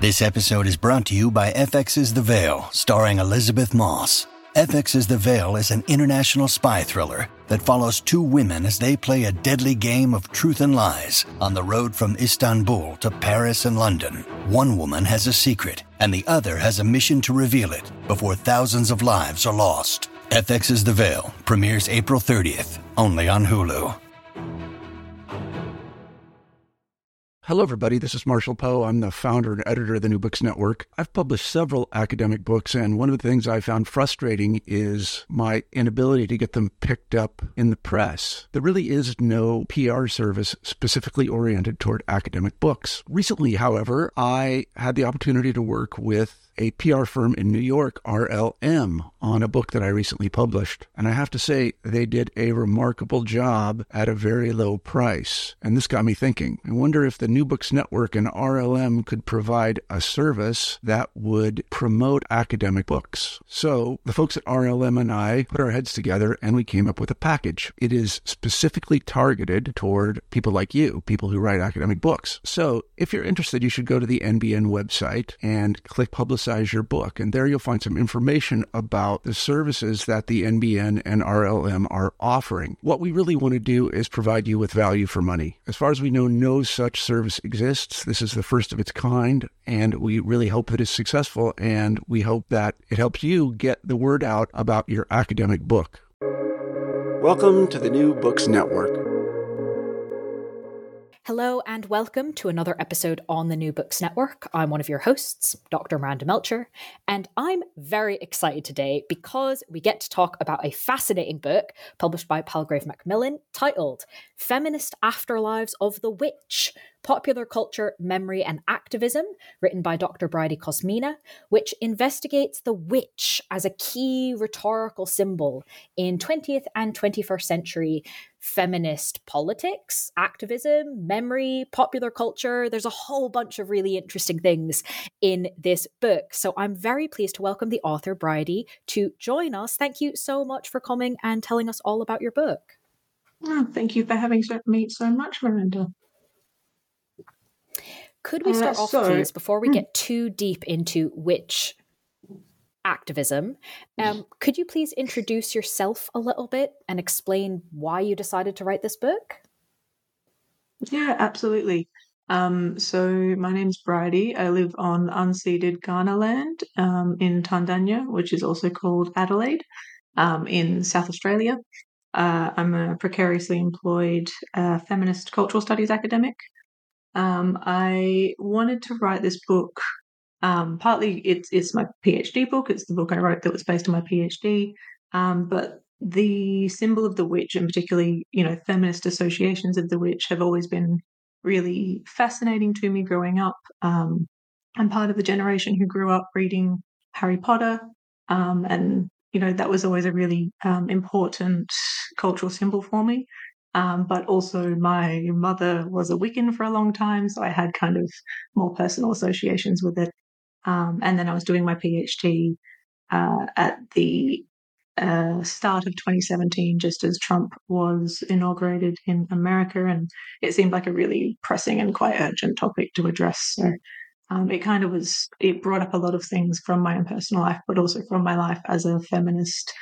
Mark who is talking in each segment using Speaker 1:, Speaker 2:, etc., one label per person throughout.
Speaker 1: This episode is brought to you by FX's The Veil, starring Elizabeth Moss. FX's The Veil is an international spy thriller that follows two women as they play a deadly game of truth and lies on the road from Istanbul to Paris and London. One woman has a secret, and the other has a mission to reveal it before thousands of lives are lost. FX's The Veil premieres April 30th, only on Hulu.
Speaker 2: Hello, everybody. This is Marshall Poe. I'm the founder and editor of the New Books Network. I've published several academic books, and one of the things I found frustrating is my inability to get them picked up in the press. There really is no PR service specifically oriented toward academic books. Recently, however, I had the opportunity to work with a PR firm in New York, RLM, on a book that I recently published. And I have to say, they did a remarkable job at a very low price. And this got me thinking. I wonder if the New Books Network and RLM could provide a service that would promote academic books. So the folks at RLM and I put our heads together and we came up with a package. It is specifically targeted toward people like you, people who write academic books. So if you're interested, you should go to the NBN website and click Publicize Your Book. And there you'll find some information about the services that the NBN and RLM are offering. What we really want to do is provide you with value for money. As far as we know, no such service exists. This is the first of its kind, and we really hope it is successful, and we hope that it helps you get the word out about your academic book. Welcome to the New Books Network.
Speaker 3: Hello and welcome to another episode on the New Books Network. I'm one of your hosts, Dr. Miranda Melcher, and I'm very excited today because we get to talk about a fascinating book published by Palgrave Macmillan titled Feminist Afterlives of the Witch: Popular Culture, Memory and Activism, written by Dr. Bridie Cosmina, which investigates the witch as a key rhetorical symbol in 20th and 21st century feminist politics, activism, memory, popular culture. There's a whole bunch of really interesting things in this book. So I'm very pleased to welcome the author, Bridie, to join us. Thank you so much for coming and telling us all about your book.
Speaker 4: Oh, thank you for having me so much, Miranda.
Speaker 3: Could we start off, please, before we get too deep into witch activism, could you please introduce yourself a little bit and explain why you decided to write this book?
Speaker 4: Yeah, absolutely. So my name's Bridie. I live on unceded Kaurna land in Tandanya, which is also called Adelaide, in South Australia. I'm a precariously employed feminist cultural studies academic. I wanted to write this book. Partly it's my PhD book. It's the book I wrote that was based on my PhD. But the symbol of the witch, and particularly, feminist associations of the witch, have always been really fascinating to me growing up. I'm part of the generation who grew up reading Harry Potter, and that was always a really important cultural symbol for me. But also my mother was a Wiccan for a long time, so I had kind of more personal associations with it. And then I was doing my PhD at the start of 2017, just as Trump was inaugurated in America, and it seemed like a really pressing and quite urgent topic to address. So it brought up a lot of things from my own personal life, but also from my life as a feminist,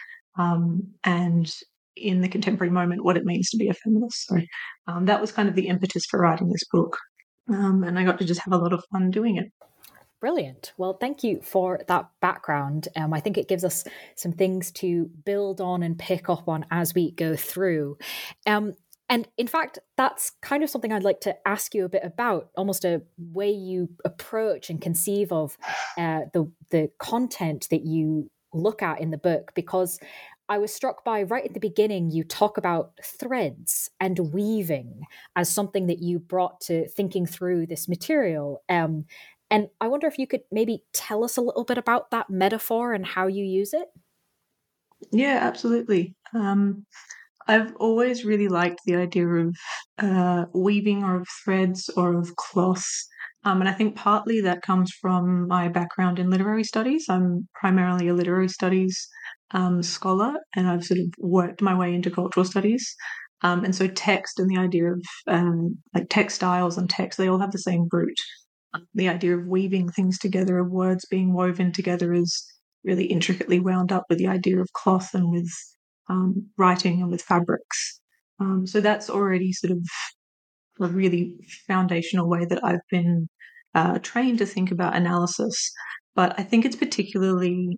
Speaker 4: and in the contemporary moment, what it means to be a feminist. So that was kind of the impetus for writing this book. And I got to just have a lot of fun doing it.
Speaker 3: Brilliant. Well, thank you for that background. I think it gives us some things to build on and pick up on as we go through. And in fact, that's kind of something I'd like to ask you a bit about, almost a way you approach and conceive of the content that you look at in the book, because I was struck by, right at the beginning, you talk about threads and weaving as something that you brought to thinking through this material. And I wonder if you could maybe tell us a little bit about that metaphor and how you use it?
Speaker 4: Yeah, absolutely. I've always really liked the idea of weaving, or of threads, or of cloths. And I think partly that comes from my background in literary studies. I'm primarily a literary studies scholar, and I've sort of worked my way into cultural studies. And so text and the idea of like textiles and text, they all have the same root. The idea of weaving things together, of words being woven together, is really intricately wound up with the idea of cloth and with writing and with fabrics. So that's already sort of a really foundational way that I've been trained to think about analysis. But I think it's particularly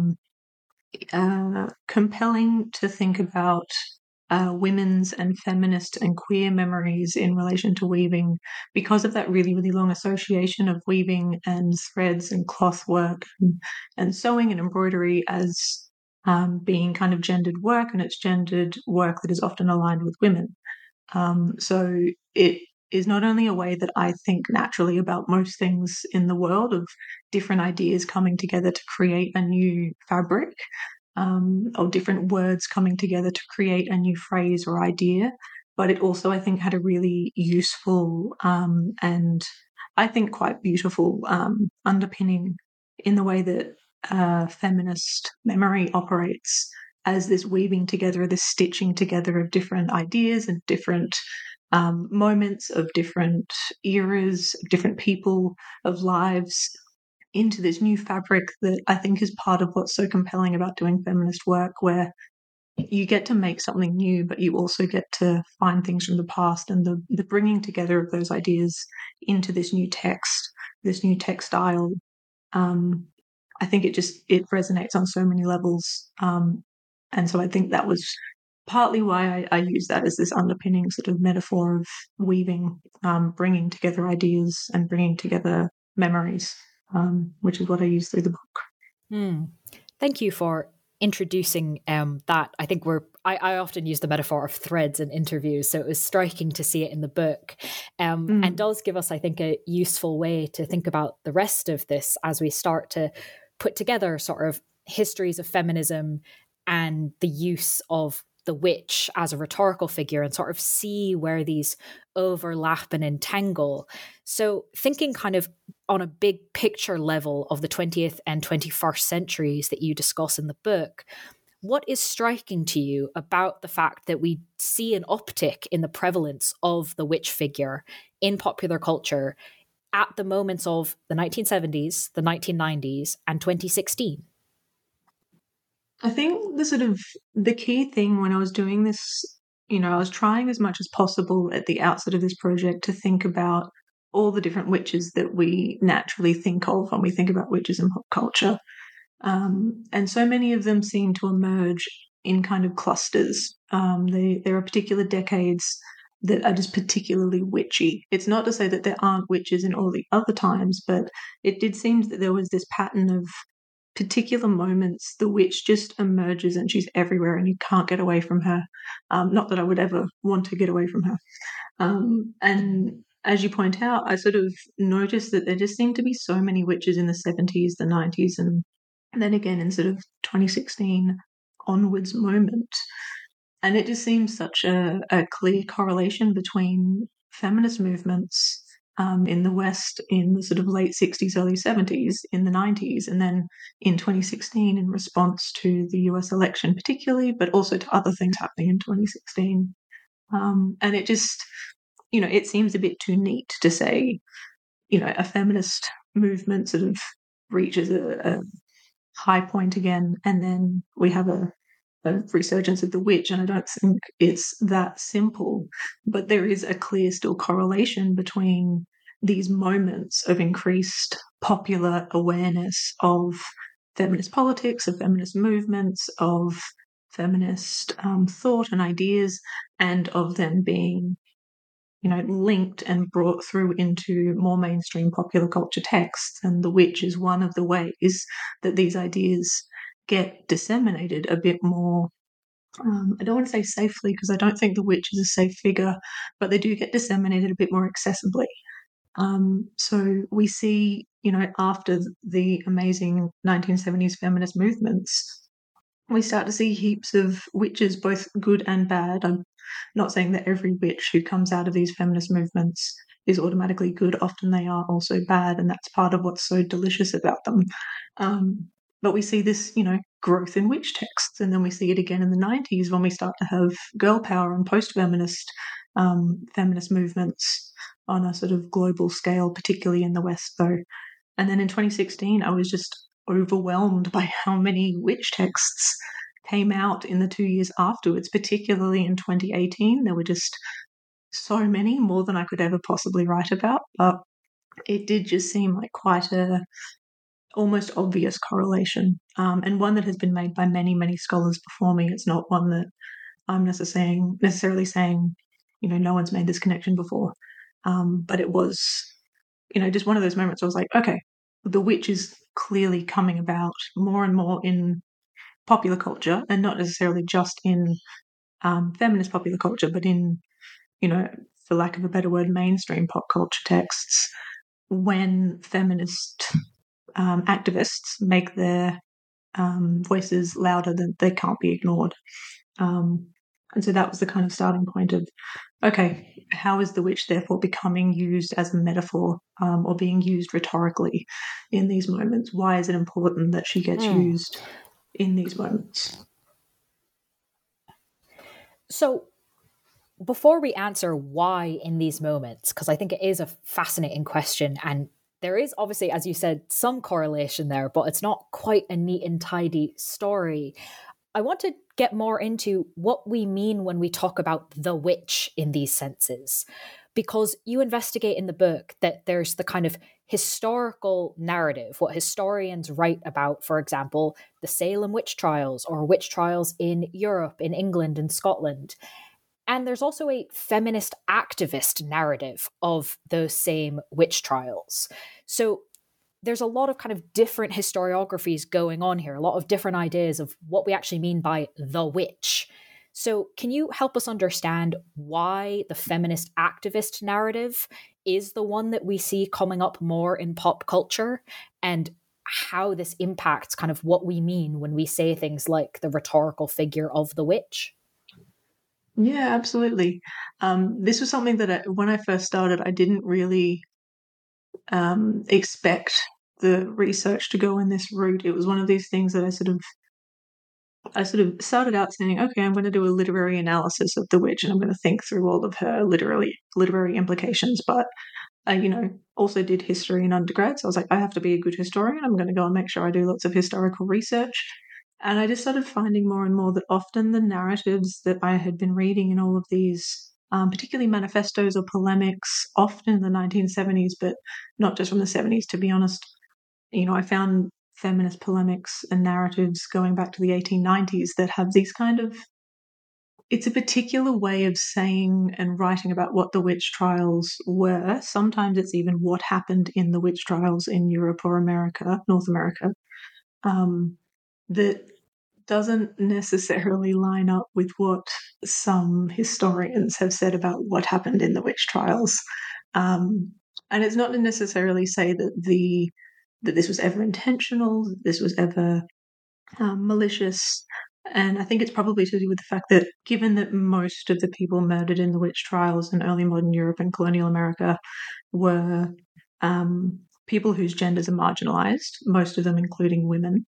Speaker 4: compelling to think about women's and feminist and queer memories in relation to weaving because of that really, really long association of weaving and threads and cloth work and sewing and embroidery as being kind of gendered work, and it's gendered work that is often aligned with women. So it is not only a way that I think naturally about most things in the world, of different ideas coming together to create a new fabric, or different words coming together to create a new phrase or idea, but it also, I think, had a really useful and I think quite beautiful underpinning in the way that feminist memory operates, as this weaving together, this stitching together of different ideas and different moments of different eras, of different people, of lives, into this new fabric that I think is part of what's so compelling about doing feminist work, where you get to make something new, but you also get to find things from the past, and the bringing together of those ideas into this new text, this new textile. I think it resonates on so many levels. And so I think that was partly why I use that as this underpinning sort of metaphor of weaving, bringing together ideas and bringing together memories, which is what I use through the book.
Speaker 3: Thank you for introducing that. I think I often use the metaphor of threads in interviews, so it was striking to see it in the book, and does give us, I think, a useful way to think about the rest of this as we start to put together sort of histories of feminism and the use of the witch as a rhetorical figure, and sort of see where these overlap and entangle. So thinking kind of on a big picture level of the 20th and 21st centuries that you discuss in the book, what is striking to you about the fact that we see an uptick in the prevalence of the witch figure in popular culture at the moments of the 1970s, the 1990s, and 2016?
Speaker 4: I think the key thing when I was doing this, I was trying as much as possible at the outset of this project to think about all the different witches that we naturally think of when we think about witches in pop culture. And so many of them seem to emerge in kind of clusters. There are particular decades that are just particularly witchy. It's not to say that there aren't witches in all the other times, but it did seem that there was this pattern of particular moments the witch just emerges and she's everywhere and you can't get away from her. Not that I would ever want to get away from her. And as you point out, I sort of noticed that there just seemed to be so many witches in the 70s, the 90s, and then again in sort of 2016 onwards moment. And it just seems such a clear correlation between feminist movements in the West in the sort of late 60s, early 70s, in the 90s, and then in 2016 in response to the US election particularly, but also to other things happening in 2016. And it just, it seems a bit too neat to say, a feminist movement sort of reaches a high point again, and then we have a resurgence of the witch, and I don't think it's that simple. But there is a clear still correlation between these moments of increased popular awareness of feminist politics, of feminist movements, of feminist thought and ideas, and of them being linked and brought through into more mainstream popular culture texts. And the witch is one of the ways that these ideas get disseminated a bit more. I don't want to say safely, because I don't think the witch is a safe figure, but they do get disseminated a bit more accessibly. So we see, after the amazing 1970s feminist movements, we start to see heaps of witches, both good and bad. I'm not saying that every witch who comes out of these feminist movements is automatically good. Often they are also bad, and that's part of what's so delicious about them. But we see this, growth in witch texts, and then we see it again in the 90s when we start to have girl power and post-feminist feminist movements on a sort of global scale, particularly in the West, though. And then in 2016, I was just overwhelmed by how many witch texts came out in the 2 years afterwards, particularly in 2018. There were just so many, more than I could ever possibly write about. But it did just seem like quite a almost obvious correlation, and one that has been made by many, many scholars before me. It's not one that I'm necessarily saying, no one's made this connection before. But it was, just one of those moments I was like, okay, the witch is clearly coming about more and more in popular culture, and not necessarily just in feminist popular culture, but in, for lack of a better word, mainstream pop culture texts, when feminist activists make their voices louder, than they can't be ignored. And so that was the kind of starting point of, okay, how is the witch therefore becoming used as a metaphor, or being used rhetorically in these moments? Why is it important that she gets used in these moments?
Speaker 3: So before we answer why in these moments, because I think it is a fascinating question, and there is obviously, as you said, some correlation there, but it's not quite a neat and tidy story. I want to get more into what we mean when we talk about the witch in these senses, because you investigate in the book that there's the kind of historical narrative, what historians write about, for example, the Salem witch trials or witch trials in Europe, in England and Scotland. And there's also a feminist activist narrative of those same witch trials. So there's a lot of kind of different historiographies going on here, a lot of different ideas of what we actually mean by the witch. So can you help us understand why the feminist activist narrative is the one that we see coming up more in pop culture, and how this impacts kind of what we mean when we say things like the rhetorical figure of the witch?
Speaker 4: Yeah, absolutely. This was something that when I first started, I didn't really expect the research to go in this route. It was one of these things that I sort of started out saying, okay, I'm going to do a literary analysis of the witch, and I'm going to think through all of her literary implications. But I, also did history in undergrad, so I was like, I have to be a good historian. I'm going to go and make sure I do lots of historical research. And I just started finding more and more that often the narratives that I had been reading in all of these, particularly manifestos or polemics, often in the 1970s, but not just from the 70s, to be honest. I found feminist polemics and narratives going back to the 1890s that have these kind of, it's a particular way of saying and writing about what the witch trials were. Sometimes it's even what happened in the witch trials in Europe or North America. That doesn't necessarily line up with what some historians have said about what happened in the witch trials. And it's not to necessarily say that this was ever intentional, that this was ever malicious. And I think it's probably to do with the fact that, given that most of the people murdered in the witch trials in early modern Europe and colonial America were people whose genders are marginalized, most of them including women,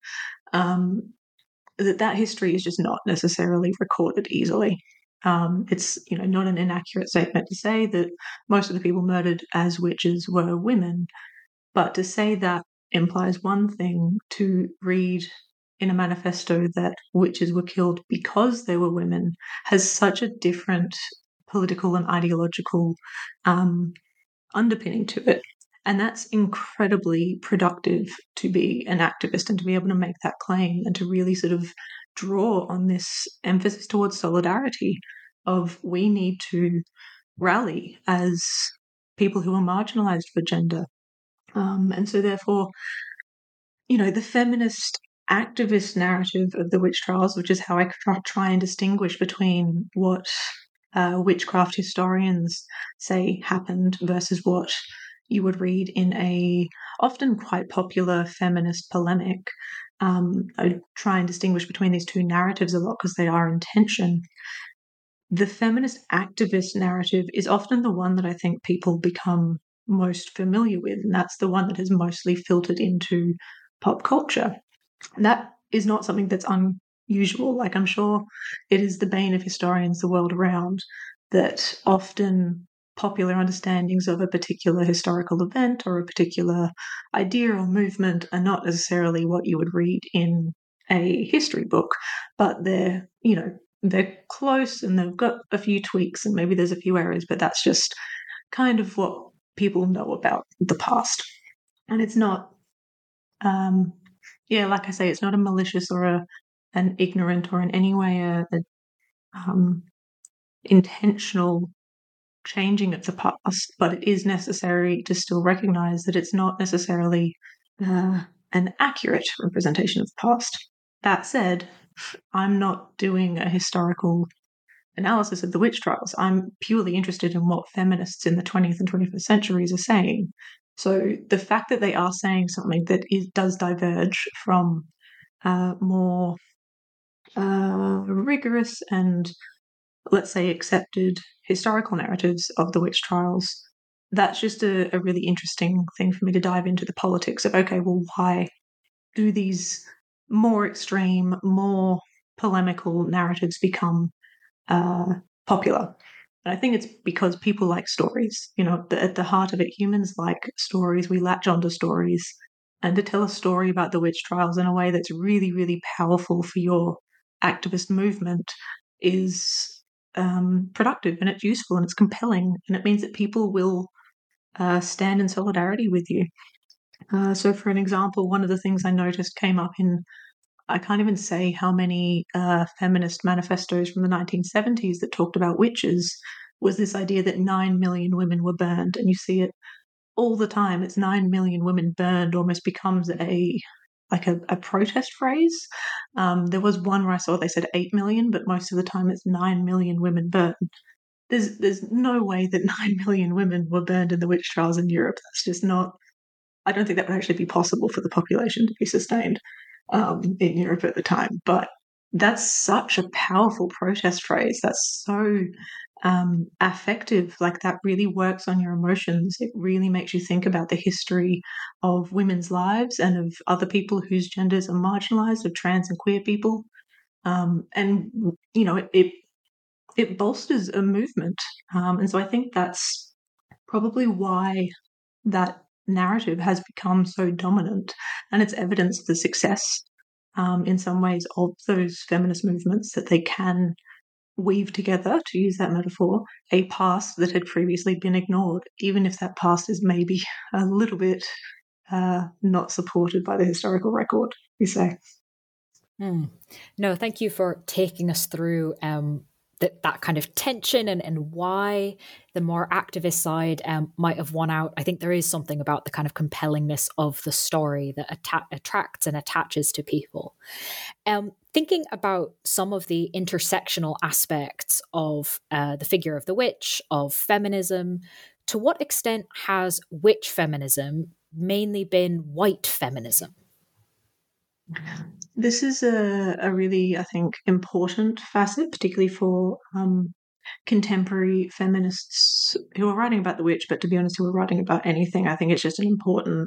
Speaker 4: that history is just not necessarily recorded easily. It's not an inaccurate statement to say that most of the people murdered as witches were women, but to say that implies one thing. To read in a manifesto that witches were killed because they were women has such a different political and ideological underpinning to it. And that's incredibly productive to be an activist and to be able to make that claim and to really sort of draw on this emphasis towards solidarity of, we need to rally as people who are marginalized for gender. And so therefore, the feminist activist narrative of the witch trials, which is how I try and distinguish between what witchcraft historians say happened versus what you would read in a often quite popular feminist polemic. I try and distinguish between these two narratives a lot because they are in tension. The feminist activist narrative is often the one that I think people become most familiar with, and that's the one that has mostly filtered into pop culture. And that is not something that's unusual. Like, I'm sure it is the bane of historians the world around that often popular understandings of a particular historical event or a particular idea or movement are not necessarily what you would read in a history book, but they're close and they've got a few tweaks and maybe there's a few errors, but that's just kind of what people know about the past. And it's not, like I say, it's not a malicious or an ignorant or in any way a intentional changing of the past, but it is necessary to still recognize that it's not necessarily an accurate representation of the past. That said, I'm not doing a historical analysis of the witch trials. I'm purely interested in what feminists in the 20th and 21st centuries are saying. So the fact that they are saying something that does diverge from more rigorous and, let's say, accepted historical narratives of the witch trials, that's just a really interesting thing for me to dive into the politics of, okay, well, why do these more extreme, more polemical narratives become popular? And I think it's because people like stories. At the heart of it, humans like stories. We latch onto stories. And to tell a story about the witch trials in a way that's really, really powerful for your activist movement is productive, and it's useful, and it's compelling, and it means that people will stand in solidarity with you. So for an example, one of the things I noticed came up in, I can't even say how many feminist manifestos from the 1970s that talked about witches, was this idea that 9 million women were burned. And you see it all the time. It's 9 million women burned almost becomes a protest phrase. There was one where I saw they said 8 million, but most of the time it's 9 million women burned. There's no way that 9 million women were burned in the witch trials in Europe. That's just not, I don't think that would actually be possible for the population to be sustained in Europe at the time. But that's such a powerful protest phrase. That's so affective. Like, that really works on your emotions. It really makes you think about the history of women's lives and of other people whose genders are marginalized, of trans and queer people. And, it bolsters a movement. And so I think that's probably why that narrative has become so dominant, and it's evidence of the success in some ways of those feminist movements, that they can weave together, to use that metaphor, a past that had previously been ignored, even if that past is maybe a little bit not supported by the historical record, you say.
Speaker 3: No, thank you for taking us through that kind of tension and why the more activist side might have won out. I think there is something about the kind of compellingness of the story that attracts and attaches to people. Thinking about some of the intersectional aspects of the figure of the witch, of feminism, to what extent has witch feminism mainly been white feminism?
Speaker 4: This is a really, I think, important facet, particularly for contemporary feminists who are writing about the witch, but to be honest, who are writing about anything. I think it's just an important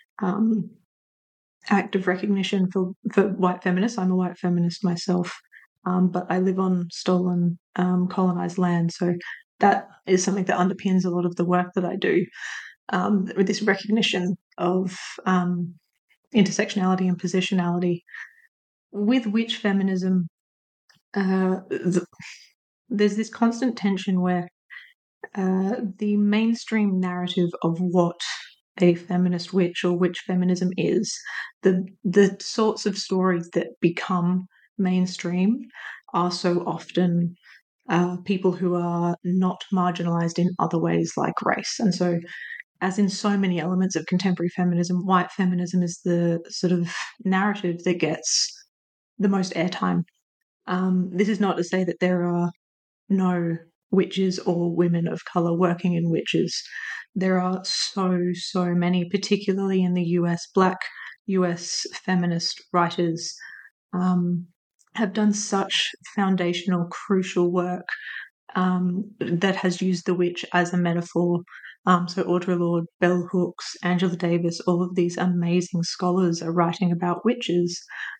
Speaker 4: act of recognition for white feminists. I'm a white feminist myself, but I live on stolen, colonized land. So that is something that underpins a lot of the work that I do, with this recognition of intersectionality and positionality. With witch feminism, there's this constant tension where the mainstream narrative of what a feminist witch or witch feminism is, the sorts of stories that become mainstream are so often people who are not marginalized in other ways like race. And so, as in so many elements of contemporary feminism, white feminism is the sort of narrative that gets the most airtime. This is not to say that there are no witches or women of color working in witches. There are so many, particularly in the US. Black US feminist writers have done such foundational, crucial work that has used the witch as a metaphor. So Audre Lorde, Bell Hooks, Angela Davis, all of these amazing scholars are writing about witches.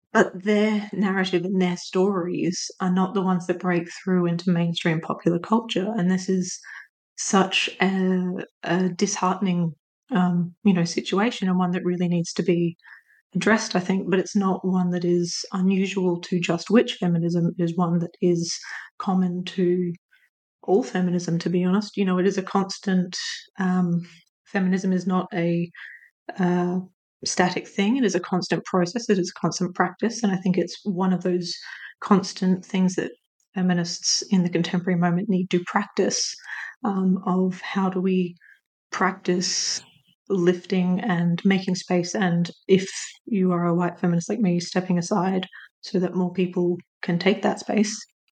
Speaker 4: but their narrative and their stories are not the ones that break through into mainstream popular culture. And this is such a disheartening, situation, and one that really needs to be addressed, I think. But it's not one that is unusual to just witch feminism. It is one that is common to all feminism, to be honest. It is a constant. Feminism is not a static thing. It is a constant process. It is a constant practice, and I think it's one of those constant things that feminists in the contemporary moment need to practice. Of how do we practice lifting and making space, and if you are a white feminist like me, stepping aside so that more people can take that space.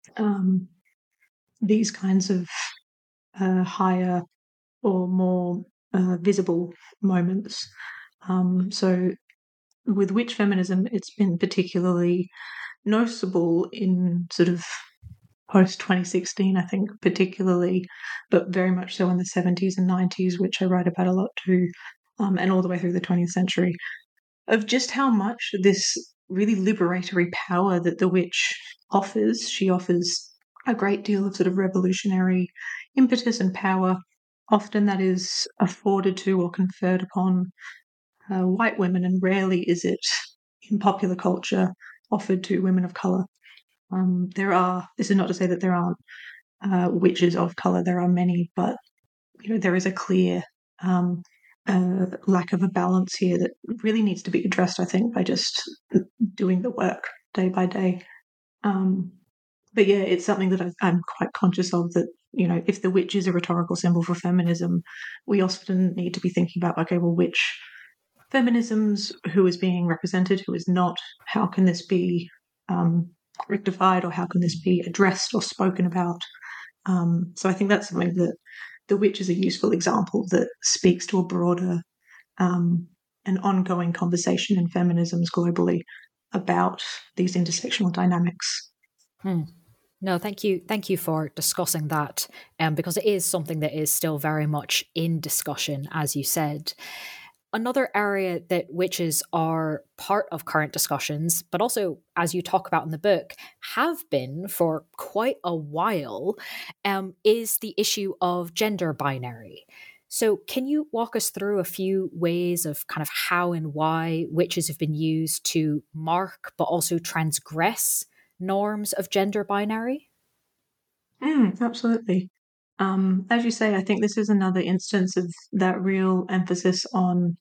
Speaker 4: These kinds of higher or more visible moments. So with witch feminism, it's been particularly noticeable in sort of post 2016, I think, particularly, but very much so in the 70s and 90s, which I write about a lot too, and all the way through the 20th century, of just how much this really liberatory power that the witch offers. She offers a great deal of sort of revolutionary impetus and power. Often that is afforded to or conferred upon white women, and rarely is it in popular culture offered to women of colour. This is not to say that there aren't witches of colour, there are many, but there is a clear lack of a balance here that really needs to be addressed, I think, by just doing the work day by day. But yeah, it's something that I'm quite conscious of, that, if the witch is a rhetorical symbol for feminism, we often need to be thinking about, okay, well, which feminisms, who is being represented, who is not, how can this be rectified, or how can this be addressed or spoken about? So I think that's something that the witch is a useful example that speaks to a broader and ongoing conversation in feminisms globally about these intersectional dynamics.
Speaker 3: No, thank you. Thank you for discussing that, because it is something that is still very much in discussion, as you said. Another area that witches are part of current discussions, but also, as you talk about in the book, have been for quite a while, is the issue of gender binary. So can you walk us through a few ways of kind of how and why witches have been used to mark but also transgress norms of gender binary?
Speaker 4: Absolutely. As you say, I think this is another instance of that real emphasis on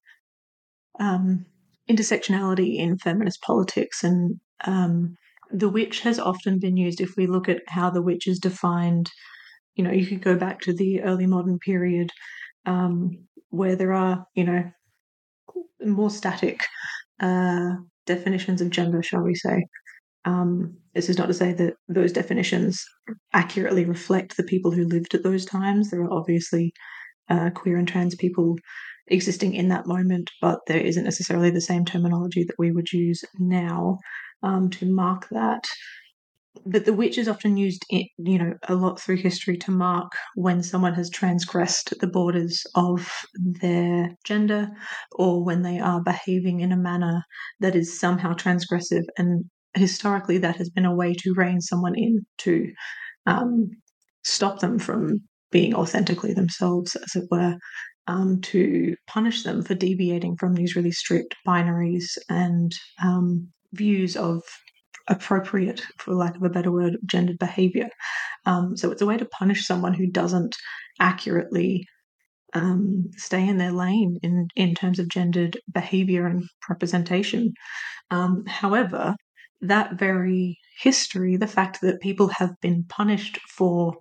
Speaker 4: intersectionality in feminist politics. And the witch has often been used, if we look at how the witch is defined, you could go back to the early modern period, where there are, more static definitions of gender, shall we say. This is not to say that those definitions accurately reflect the people who lived at those times. There are obviously queer and trans people existing in that moment, but there isn't necessarily the same terminology that we would use now to mark that. But the witch is often used, a lot through history to mark when someone has transgressed the borders of their gender, or when they are behaving in a manner that is somehow transgressive. And historically, that has been a way to rein someone in, to stop them from being authentically themselves, as it were, to punish them for deviating from these really strict binaries and views of appropriate, for lack of a better word, gendered behavior. So it's a way to punish someone who doesn't accurately stay in their lane in terms of gendered behavior and representation. However, that very history, the fact that people have been punished for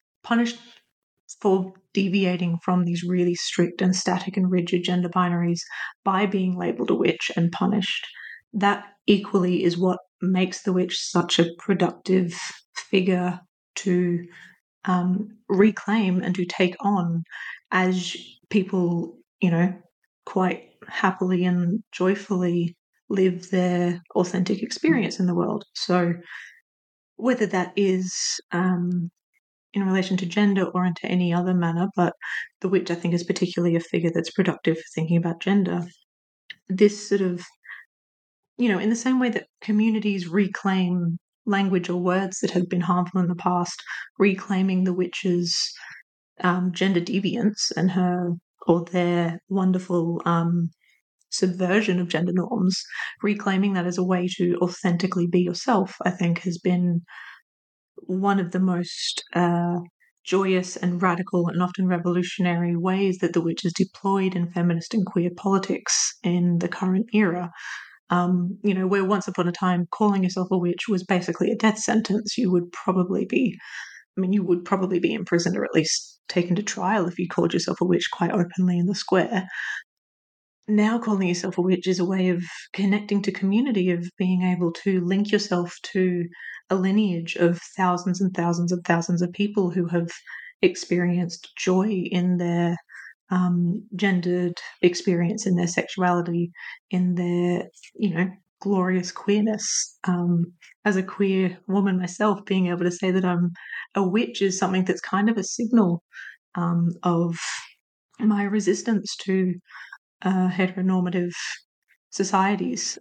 Speaker 4: deviating from these really strict and static and rigid gender binaries by being labeled a witch and punished, that equally is what makes the witch such a productive figure to reclaim and to take on as people, quite happily and joyfully live their authentic experience in the world. So whether that is in relation to gender or into any other manner, but the witch, I think, is particularly a figure that's productive for thinking about gender. This sort of in the same way that communities reclaim language or words that have been harmful in the past, reclaiming the witch's gender deviance and their wonderful subversion of gender norms, reclaiming that as a way to authentically be yourself, I think has been one of the most joyous and radical and often revolutionary ways that the witch is deployed in feminist and queer politics in the current era. Where once upon a time calling yourself a witch was basically a death sentence, you would probably be imprisoned or at least taken to trial if you called yourself a witch quite openly in the square. Now calling yourself a witch is a way of connecting to community, of being able to link yourself to a lineage of thousands and thousands and thousands of people who have experienced joy in their gendered experience, in their sexuality, in their, glorious queerness. As a queer woman myself, being able to say that I'm a witch is something that's kind of a signal of my resistance to heteronormative societies'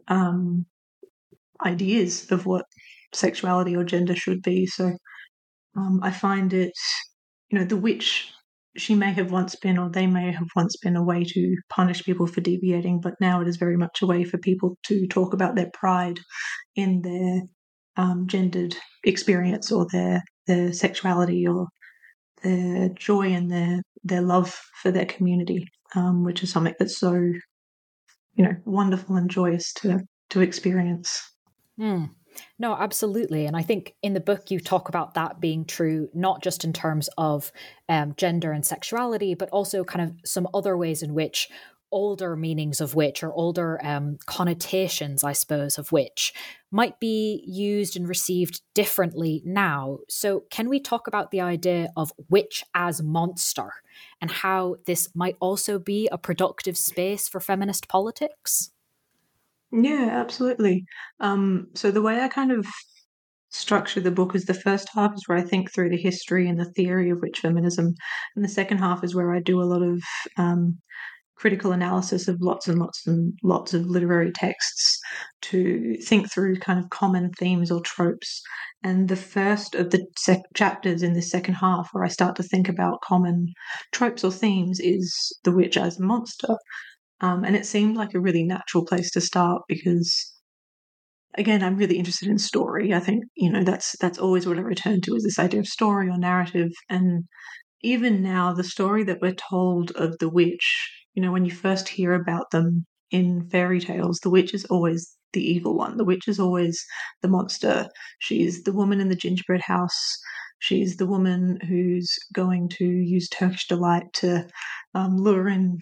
Speaker 4: ideas of what sexuality or gender should be. So I find it, the witch, she may have once been, or they may have once been, a way to punish people for deviating, but now it is very much a way for people to talk about their pride in their gendered experience, or their sexuality, or their joy and their love for their community, which is something that's so, wonderful and joyous to experience.
Speaker 3: No, absolutely. And I think in the book you talk about that being true, not just in terms of gender and sexuality, but also kind of some other ways in which older meanings of witch, or older connotations, I suppose, of witch might be used and received differently now. So can we talk about the idea of witch as monster and how this might also be a productive space for feminist politics?
Speaker 4: Yeah, absolutely. So the way I kind of structure the book is the first half is where I think through the history and the theory of witch feminism, and the second half is where I do a lot of critical analysis of lots and lots and lots of literary texts to think through kind of common themes or tropes. And the first of the chapters in the second half, where I start to think about common tropes or themes, is the witch as a monster. And it seemed like a really natural place to start because, again, I'm really interested in story. I think, that's always what I return to, is this idea of story or narrative. And even now, the story that we're told of the witch, when you first hear about them in fairy tales, the witch is always the evil one. The witch is always the monster. She's the woman in the gingerbread house. She's the woman who's going to use Turkish delight to lure in,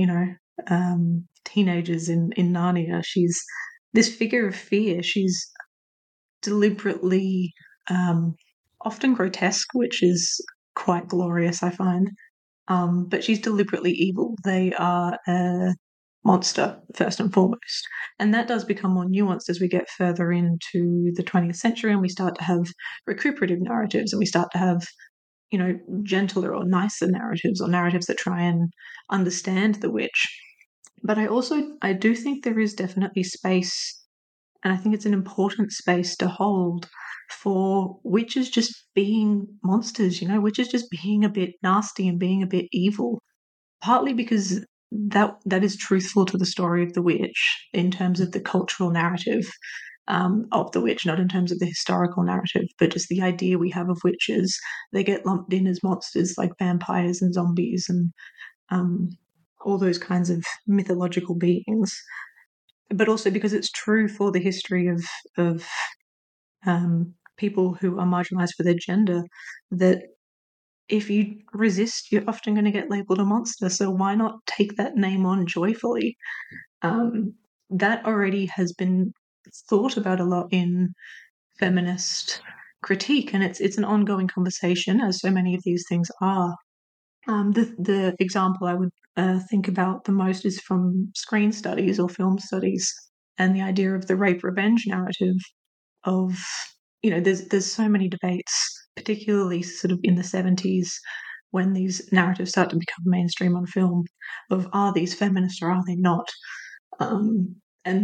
Speaker 4: teenagers in Narnia. She's this figure of fear. She's deliberately, often grotesque, which is quite glorious, I find. But she's deliberately evil. They are a monster, first and foremost. And that does become more nuanced as we get further into the 20th century and we start to have recuperative narratives, and we start to have, gentler or nicer narratives, or narratives that try and understand the witch. But I do think there is definitely space, and I think it's an important space to hold, for witches just being monsters, witches just being a bit nasty and being a bit evil, partly because that is truthful to the story of the witch in terms of the cultural narrative of the witch, not in terms of the historical narrative, but just the idea we have of witches. They get lumped in as monsters like vampires and zombies and all those kinds of mythological beings. But also because it's true for the history of people who are marginalized for their gender, that if you resist, you're often going to get labeled a monster. So why not take that name on joyfully? That already has been thought about a lot in feminist critique, and it's an ongoing conversation, as so many of these things are. The example I would think about the most is from screen studies or film studies, and the idea of the rape revenge narrative of, there's so many debates, particularly sort of in the 70s when these narratives start to become mainstream on film, of are these feminist or are they not? And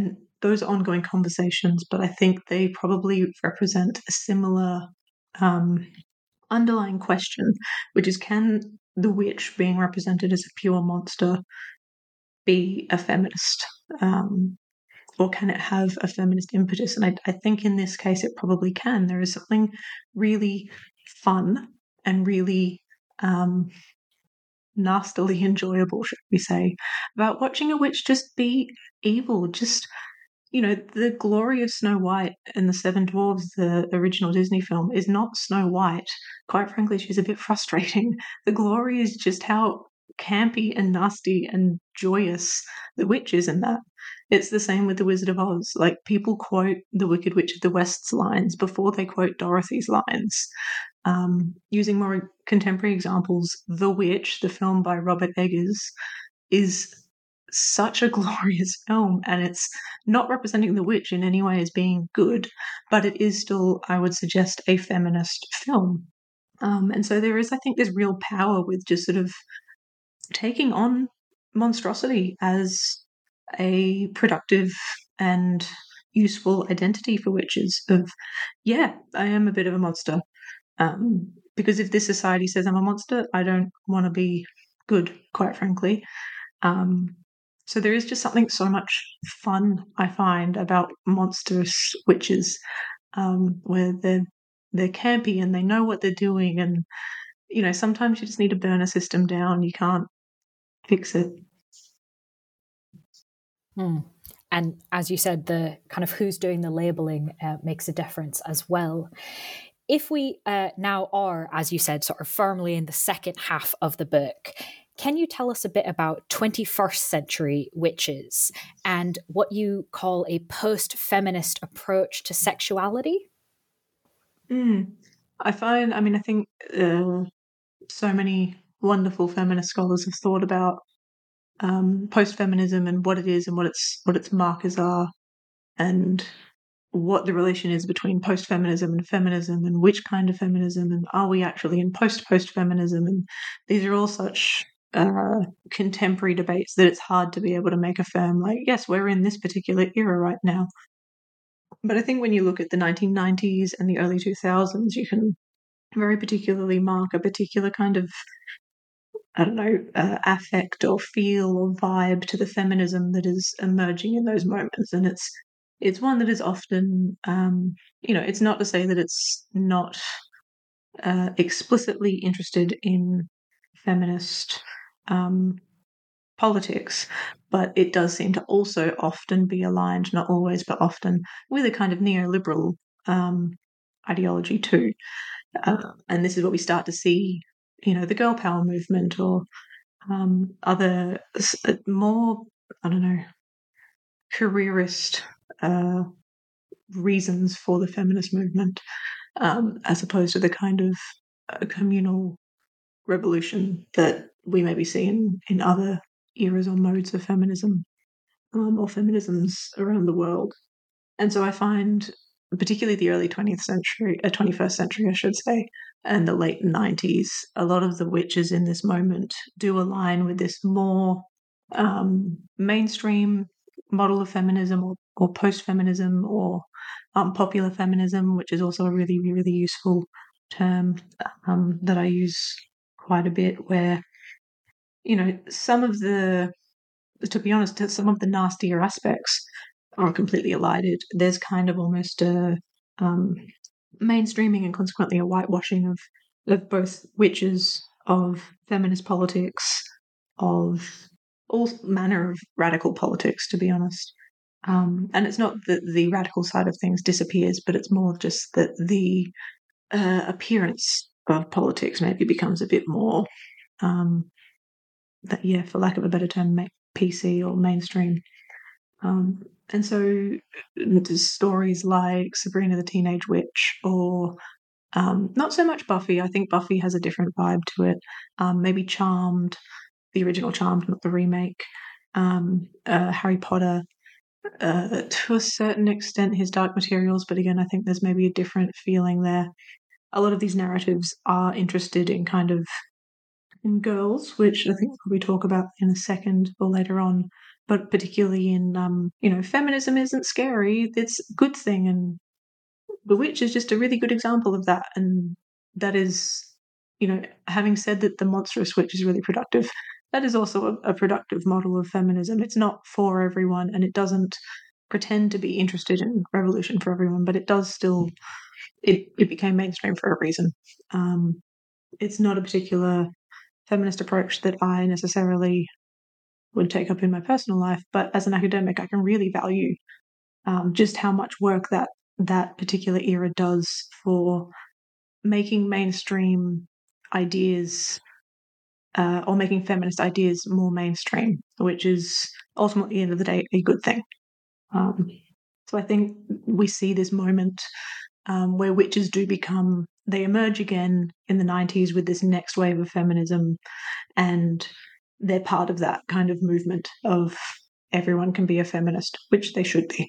Speaker 4: those ongoing conversations, but I think they probably represent a similar underlying question, which is, can the witch being represented as a pure monster be a feminist? Or can it have a feminist impetus? And I think in this case it probably can. There is something really fun and really nastily enjoyable, should we say, about watching a witch just be evil. Just, the glory of Snow White and the Seven Dwarfs, the original Disney film, is not Snow White. Quite frankly, she's a bit frustrating. The glory is just how campy and nasty and joyous the witch is in that. It's the same with the Wizard of Oz. Like, people quote the Wicked Witch of the West's lines before they quote Dorothy's lines. Using more contemporary examples, The Witch, the film by Robert Eggers, is such a glorious film, and it's not representing the witch in any way as being good, but it is still, I would suggest, a feminist film. And so there is, I think, this real power with just sort of taking on monstrosity as a productive and useful identity for witches of, yeah, I am a bit of a monster. Because if this society says I'm a monster, I don't want to be good, quite frankly. So there is just something so much fun, I find, about monstrous witches, where they're campy and they know what they're doing, and sometimes you just need to burn a system down. You can't fix it.
Speaker 3: And as you said, the kind of who's doing the labeling makes a difference as well. If we now are, as you said, sort of firmly in the second half of the book, can you tell us a bit about 21st century witches and what you call a post-feminist approach to sexuality?
Speaker 4: I think so many wonderful feminist scholars have thought about post-feminism and what it is and what its markers are, and what the relation is between post-feminism and feminism, and which kind of feminism, and are we actually in post-feminism? And these are all such contemporary debates that it's hard to be able to make a firm, like, yes, we're in this particular era right now. But I think when you look at the 1990s and the early 2000s, you can very particularly mark a particular kind of, affect or feel or vibe to the feminism that is emerging in those moments. And it's one that is often, it's not to say that it's not explicitly interested in feminist politics, but it does seem to also often be aligned, not always, but often, with a kind of neoliberal ideology too. And this is what we start to see, the girl power movement, or other more, careerist reasons for the feminist movement, as opposed to the kind of communal revolution that we maybe see in other eras or modes of feminism, or feminisms around the world. And so I find, particularly the early 21st century, I should say, and the late 90s, a lot of the witches in this moment do align with this more mainstream model of feminism, or post-feminism, or popular feminism, which is also a really, really useful term that I use quite a bit, where, some of the nastier aspects are completely elided. There's kind of almost a mainstreaming and consequently a whitewashing of both witches, of feminist politics, of all manner of radical politics, to be honest. And it's not that the radical side of things disappears, but it's more just that the appearance of politics maybe becomes a bit more, for lack of a better term, PC or mainstream. And so there's stories like Sabrina the Teenage Witch, or not so much Buffy. I think Buffy has a different vibe to it. Maybe Charmed, the original Charmed, not the remake. Harry Potter, to a certain extent, his Dark Materials, but again, I think there's maybe a different feeling there. A lot of these narratives are interested in kind of in girls, which I think we'll probably talk about in a second or later on, but particularly in, feminism isn't scary, it's a good thing. And The Witch is just a really good example of that. And that is, having said that the monstrous witch is really productive, that is also a productive model of feminism. It's not for everyone, and it doesn't pretend to be interested in revolution for everyone, but it does still, it became mainstream for a reason. It's not a particular feminist approach that I necessarily would take up in my personal life, but as an academic, I can really value just how much work that particular era does for making mainstream ideas or making feminist ideas more mainstream, which is ultimately, at the end of the day, a good thing. So I think we see this moment where witches they emerge again in the 90s with this next wave of feminism, and they're part of that kind of movement of everyone can be a feminist, which they should be.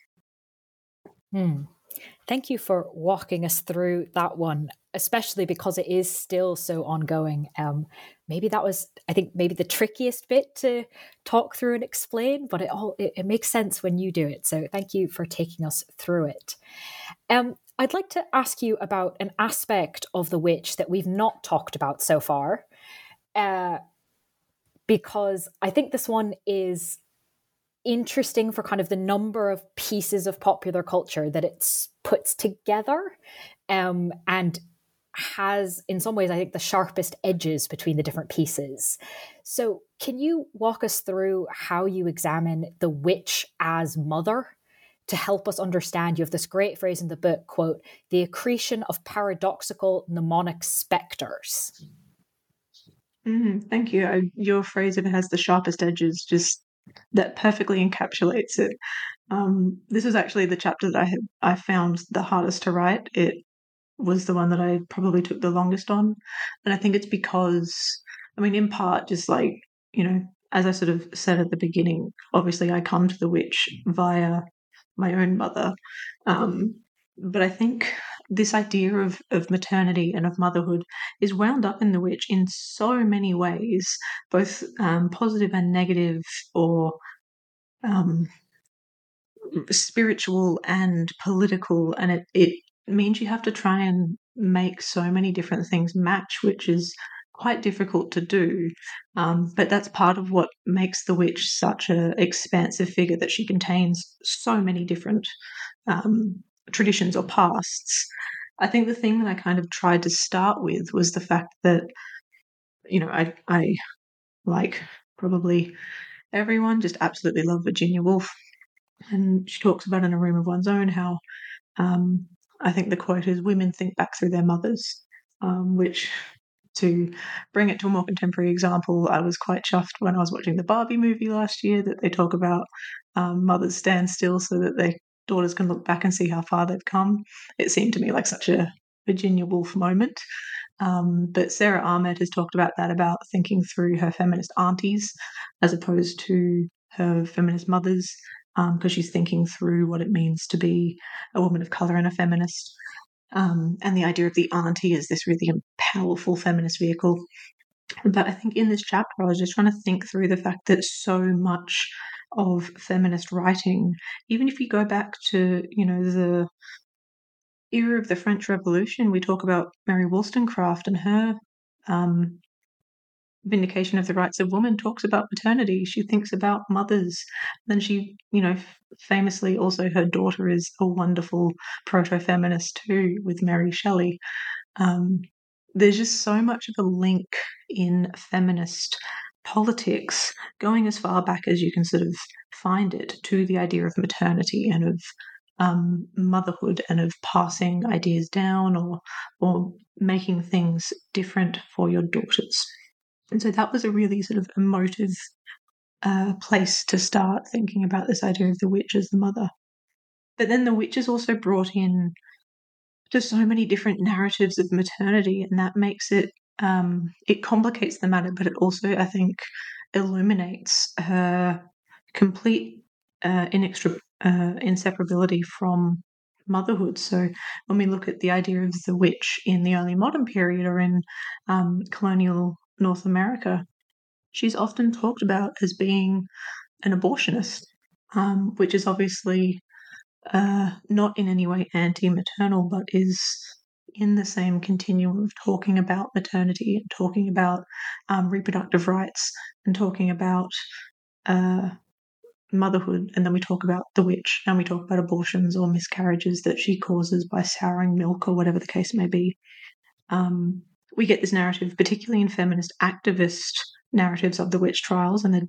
Speaker 3: Thank you for walking us through that one, especially because it is still so ongoing. Maybe that was, I think, maybe the trickiest bit to talk through and explain, but it makes sense when you do it. So thank you for taking us through it. I'd like to ask you about an aspect of the witch that we've not talked about so far, because I think this one is interesting for kind of the number of pieces of popular culture that it puts together, and has, in some ways, I think, the sharpest edges between the different pieces. So can you walk us through how you examine the witch as mother to help us understand? You have this great phrase in the book, quote, the accretion of paradoxical mnemonic specters.
Speaker 4: Thank you. Your phrase, if it has the sharpest edges, just that perfectly encapsulates it. This was actually the chapter that I found the hardest to write. It was the one that I probably took the longest on, and I think it's because, in part, just like, as I sort of said at the beginning, obviously I come to the witch via my own mother, but I think this idea of maternity and of motherhood is wound up in the witch in so many ways, both positive and negative, or spiritual and political, and it means you have to try and make so many different things match, which is quite difficult to do. But that's part of what makes the witch such an expansive figure, that she contains so many different traditions or pasts. I think the thing that I kind of tried to start with was the fact that, I like probably everyone, just absolutely love Virginia Woolf. And she talks about in A Room of One's Own how I think the quote is, women think back through their mothers, which, to bring it to a more contemporary example, I was quite chuffed when I was watching the Barbie movie last year that they talk about mothers stand still so that their daughters can look back and see how far they've come. It seemed to me like such a Virginia Woolf moment. But Sarah Ahmed has talked about that, about thinking through her feminist aunties as opposed to her feminist mothers, because she's thinking through what it means to be a woman of colour and a feminist. And the idea of the auntie is this really powerful feminist vehicle. But I think in this chapter, I was just trying to think through the fact that so much of feminist writing, even if you go back to, the era of the French Revolution, we talk about Mary Wollstonecraft and her vindication of the rights of women, talks about maternity. She thinks about mothers. Then she, famously also, her daughter is a wonderful proto-feminist too, with Mary Shelley. There's just so much of a link in feminist politics, going as far back as you can sort of find it, to the idea of maternity and of motherhood and of passing ideas down or making things different for your daughters. And so that was a really sort of emotive place to start thinking about this idea of the witch as the mother. But then the witch is also brought in to so many different narratives of maternity, and that makes it, it complicates the matter, but it also, I think, illuminates her complete inseparability from motherhood. So when we look at the idea of the witch in the early modern period, or in colonial North America, she's often talked about as being an abortionist, which is obviously not in any way anti-maternal, but is in the same continuum of talking about maternity and talking about reproductive rights and talking about motherhood. And then we talk about the witch and we talk about abortions or miscarriages that she causes by souring milk or whatever the case may be. We get this narrative, particularly in feminist activist narratives of the witch trials, and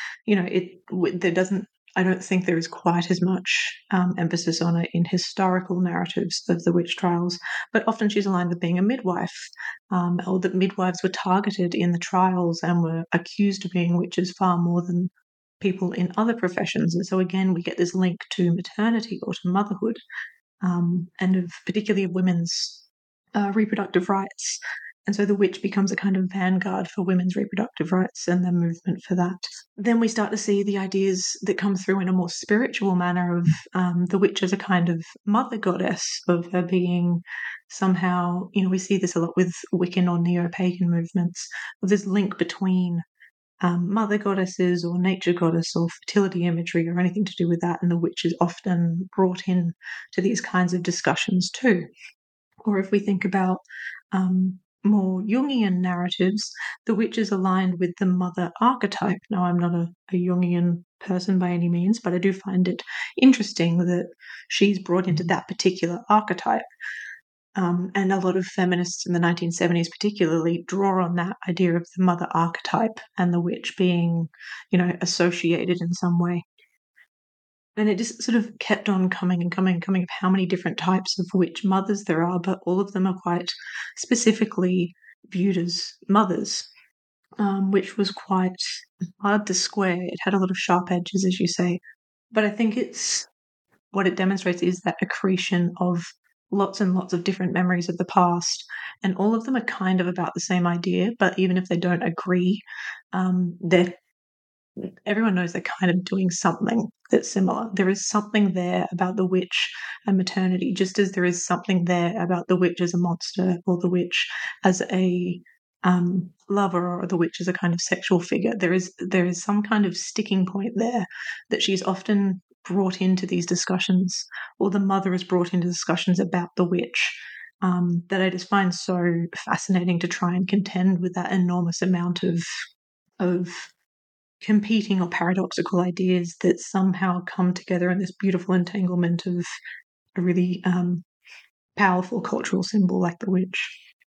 Speaker 4: I don't think there is quite as much emphasis on it in historical narratives of the witch trials, but often she's aligned with being a midwife, or that midwives were targeted in the trials and were accused of being witches far more than people in other professions. And so again, we get this link to maternity or to motherhood, and particularly of women's reproductive rights. And so the witch becomes a kind of vanguard for women's reproductive rights and the movement for that. Then we start to see the ideas that come through in a more spiritual manner of the witch as a kind of mother goddess, of her being somehow, we see this a lot with Wiccan or neo-pagan movements, of this link between mother goddesses or nature goddess or fertility imagery or anything to do with that, and the witch is often brought in to these kinds of discussions too. Or if we think about more Jungian narratives, the witch is aligned with the mother archetype. Now, I'm not a Jungian person by any means, but I do find it interesting that she's brought into that particular archetype. And a lot of feminists in the 1970s particularly draw on that idea of the mother archetype and the witch being, associated in some way. And it just sort of kept on coming and coming of how many different types of witch mothers there are, but all of them are quite specifically viewed as mothers, which was quite hard to square. It had a lot of sharp edges, as you say. But I think what it demonstrates is that accretion of lots and lots of different memories of the past, and all of them are kind of about the same idea, but even if they don't agree, everyone knows they're kind of doing something that's similar. There is something there about the witch and maternity, just as there is something there about the witch as a monster, or the witch as a lover, or the witch as a kind of sexual figure. There is some kind of sticking point there that she's often brought into these discussions, or the mother is brought into discussions about the witch, that I just find so fascinating to try and contend with that enormous amount of competing or paradoxical ideas that somehow come together in this beautiful entanglement of a really powerful cultural symbol like the witch.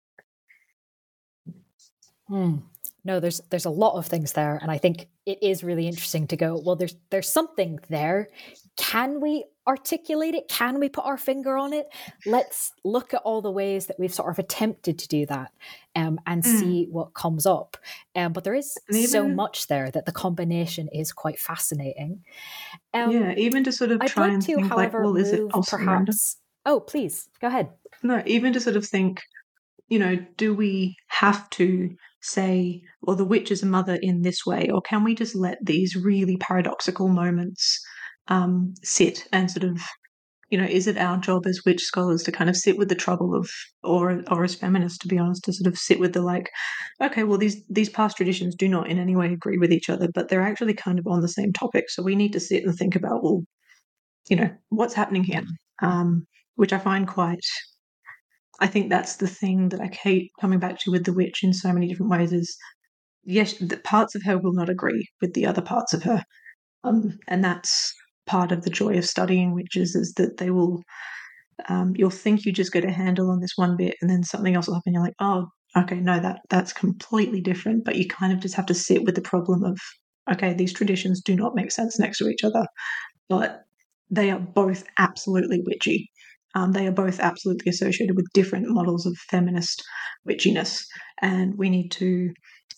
Speaker 3: No, there's a lot of things there, and I think it is really interesting to go, well, there's something there. Can we articulate it? Can we put our finger on it? Let's look at all the ways that we've sort of attempted to do that, and see what comes up. But there is so much there that the combination is quite fascinating.
Speaker 4: Even to sort of try and think like, well, is it also
Speaker 3: perhaps? Oh, please go ahead.
Speaker 4: No, even to sort of think, do we have to say, well, the witch is a mother in this way, or can we just let these really paradoxical moments sit and sort of, is it our job as witch scholars to kind of sit with the trouble of, or as feminists, to be honest, to sort of sit with the like, okay, well, these past traditions do not in any way agree with each other, but they're actually kind of on the same topic. So we need to sit and think about, well, what's happening here, which I find I think that's the thing that I keep coming back to with the witch in so many different ways is, yes, the parts of her will not agree with the other parts of her. And that's part of the joy of studying witches, is that they will, you'll think you just get a handle on this one bit and then something else will happen. You're like, oh, okay, no, that's completely different. But you kind of just have to sit with the problem of, okay, these traditions do not make sense next to each other, but they are both absolutely witchy. They are both absolutely associated with different models of feminist witchiness, and we need to,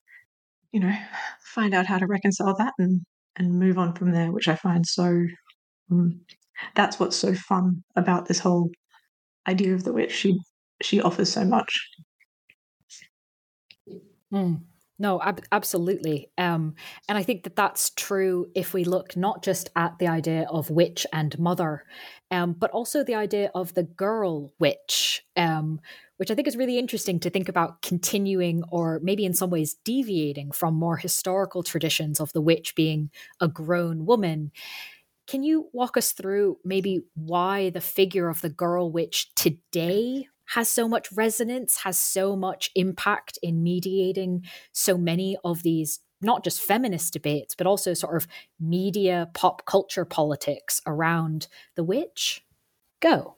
Speaker 4: find out how to reconcile that and move on from there, which I find so. That's what's so fun about this whole idea of the witch. She offers so much.
Speaker 3: No, absolutely. And I think that that's true if we look not just at the idea of witch and mother, but also the idea of the girl witch, which I think is really interesting to think about continuing or maybe in some ways deviating from more historical traditions of the witch being a grown woman. Can you walk us through maybe why the figure of the girl witch today has so much resonance, has so much impact in mediating so many of these, not just feminist debates, but also sort of media, pop culture politics around the witch? Go.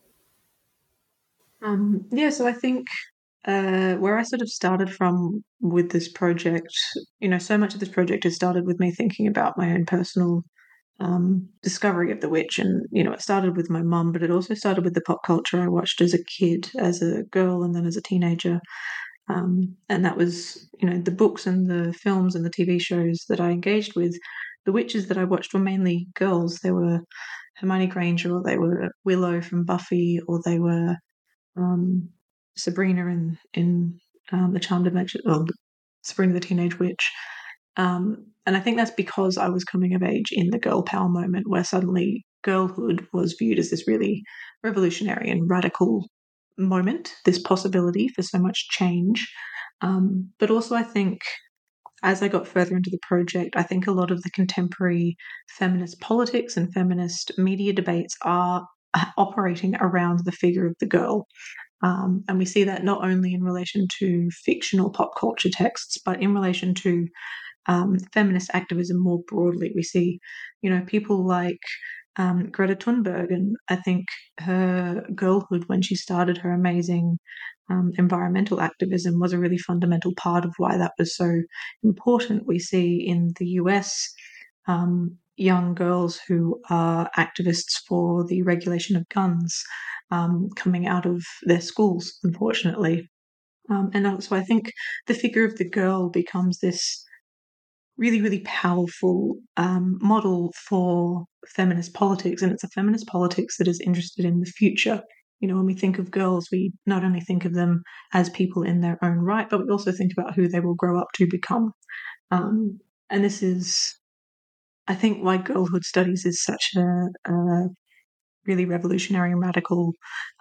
Speaker 4: Yeah, so I think where I sort of started from with this project, so much of this project has started with me thinking about my own personal discovery of the witch. And, it started with my mum, but it also started with the pop culture I watched as a kid, as a girl, and then as a teenager. And that was, the books and the films and the TV shows that I engaged with. The witches that I watched were mainly girls. They were Hermione Granger, or they were Willow from Buffy, or they were Sabrina in the Charmed Adventure, or Sabrina the Teenage Witch. And I think that's because I was coming of age in the girl power moment where suddenly girlhood was viewed as this really revolutionary and radical moment, this possibility for so much change. But also, I think as I got further into the project, I think a lot of the contemporary feminist politics and feminist media debates are operating around the figure of the girl. And we see that not only in relation to fictional pop culture texts, but in relation to feminist activism more broadly. We see, people like Greta Thunberg, and I think her girlhood when she started her amazing environmental activism was a really fundamental part of why that was so important. We see in the US young girls who are activists for the regulation of guns coming out of their schools, unfortunately. And so I think the figure of the girl becomes this really, really powerful model for feminist politics. And it's a feminist politics that is interested in the future. When we think of girls, we not only think of them as people in their own right, but we also think about who they will grow up to become. And this is, I think, why girlhood studies is such a really revolutionary and radical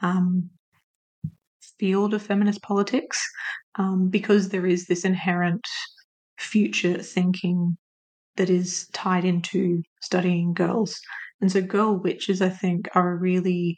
Speaker 4: field of feminist politics, because there is this inherent future thinking that is tied into studying girls. And so girl witches, I think, are a really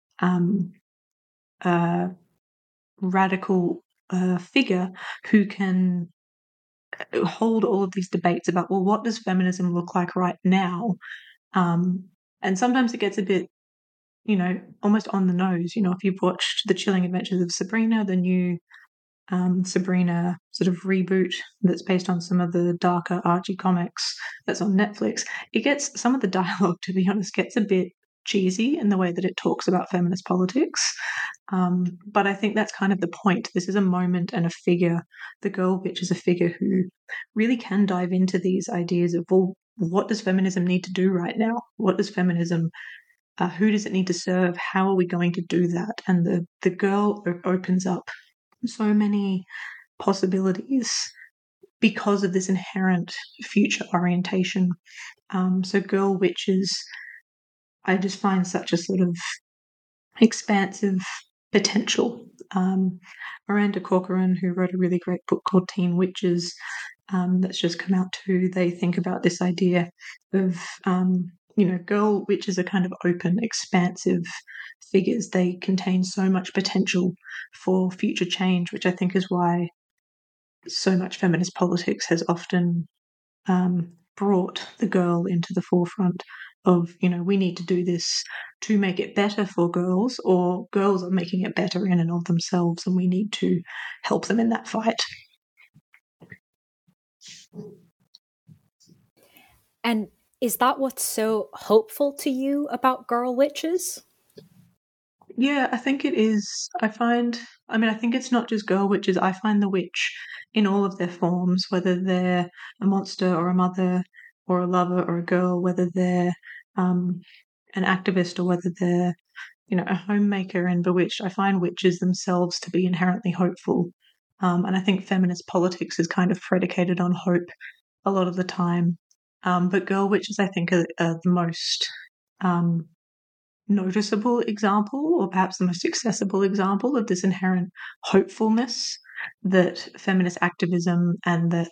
Speaker 4: radical figure who can hold all of these debates about, well, what does feminism look like right now? And sometimes it gets a bit, almost on the nose. If you've watched The Chilling Adventures of Sabrina, the new Sabrina sort of reboot that's based on some of the darker Archie comics that's on Netflix, it gets, some of the dialogue, to be honest, gets a bit cheesy in the way that it talks about feminist politics. But I think that's kind of the point. This is a moment and a figure. The girl witch is a figure who really can dive into these ideas of, well, what does feminism need to do right now? What does feminism who does it need to serve? How are we going to do that? And the girl opens up so many possibilities because of this inherent future orientation. So girl witches, I just find such a sort of expansive potential. Miranda Corcoran, who wrote a really great book called Teen Witches, that's just come out too, they think about this idea of, girl witches are kind of open, expansive figures. They contain so much potential for future change, which I think is why so much feminist politics has often brought the girl into the forefront of, we need to do this to make it better for girls, or girls are making it better in and of themselves, and we need to help them in that fight.
Speaker 3: And is that what's so hopeful to you about girl witches?
Speaker 4: Yeah, I think it is. I think it's not just girl witches. I find the witch in all of their forms, whether they're a monster or a mother or a lover or a girl, whether they're an activist or whether they're, a homemaker in Bewitched. I find witches themselves to be inherently hopeful. And I think feminist politics is kind of predicated on hope a lot of the time. But Girl Witches, I think, are the most noticeable example, or perhaps the most accessible example of this inherent hopefulness that feminist activism and that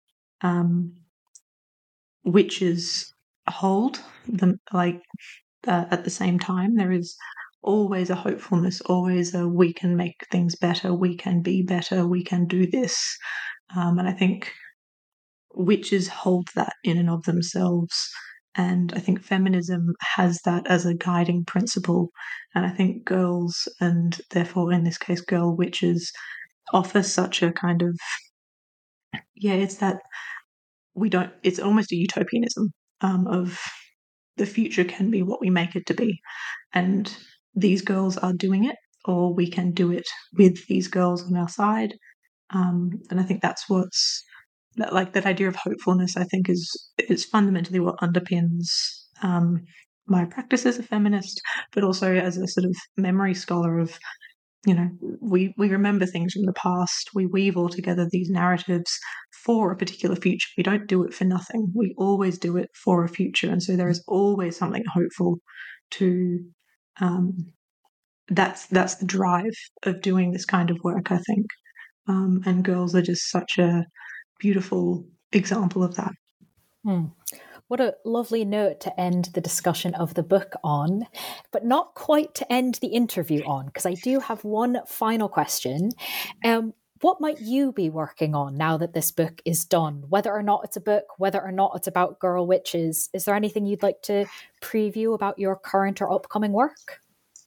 Speaker 4: witches hold them, like at the same time. There is always a hopefulness, always a we can make things better, we can be better, we can do this. And I think witches hold that in and of themselves. And I think feminism has that as a guiding principle. And I think girls, and therefore in this case, girl witches, offer such a kind of, it's that it's almost a utopianism of the future can be what we make it to be. And these girls are doing it, or we can do it with these girls on our side. And I think that's what's like that idea of hopefulness, I think is fundamentally what underpins my practice as a feminist, but also as a sort of memory scholar of, we remember things from the past. We weave all together these narratives for a particular future. We don't do it for nothing. We always do it for a future. And so there is always something hopeful to, that's the drive of doing this kind of work, I think. And girls are just such a beautiful example of that.
Speaker 3: What a lovely note to end the discussion of the book on, but not quite to end the interview on, because I do have one final question. What might you be working on now that this book is done? Whether or not it's a book, whether or not it's about girl witches, is there anything you'd like to preview about your current or upcoming work?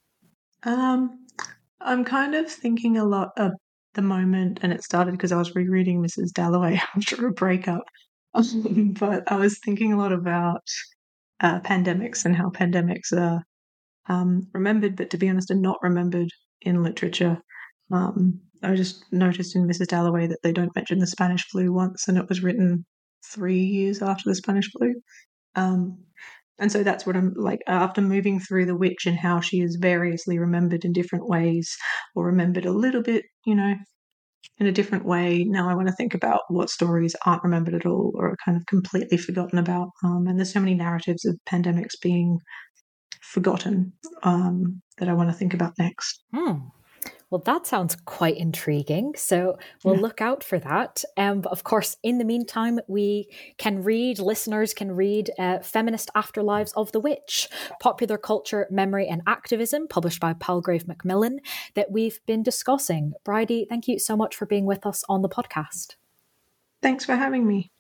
Speaker 4: I'm kind of thinking a lot at the moment, and it started because I was rereading Mrs. Dalloway after a breakup. But I was thinking a lot about pandemics and how pandemics are remembered, but to be honest, are not remembered in literature. I just noticed in Mrs. Dalloway that they don't mention the Spanish flu once, and it was written 3 years after the Spanish flu. And so that's what I'm like, after moving through The Witch and how she is variously remembered in different ways, or remembered a little bit, in a different way. Now I want to think about what stories aren't remembered at all or are kind of completely forgotten about. And there's so many narratives of pandemics being forgotten that I want to think about next.
Speaker 3: Well, that sounds quite intriguing. So we'll look out for that. But of course, in the meantime, listeners can read Feminist Afterlives of the Witch, Popular Culture, Memory and Activism, published by Palgrave Macmillan, that we've been discussing. Bridie, thank you so much for being with us on the podcast.
Speaker 4: Thanks for having me.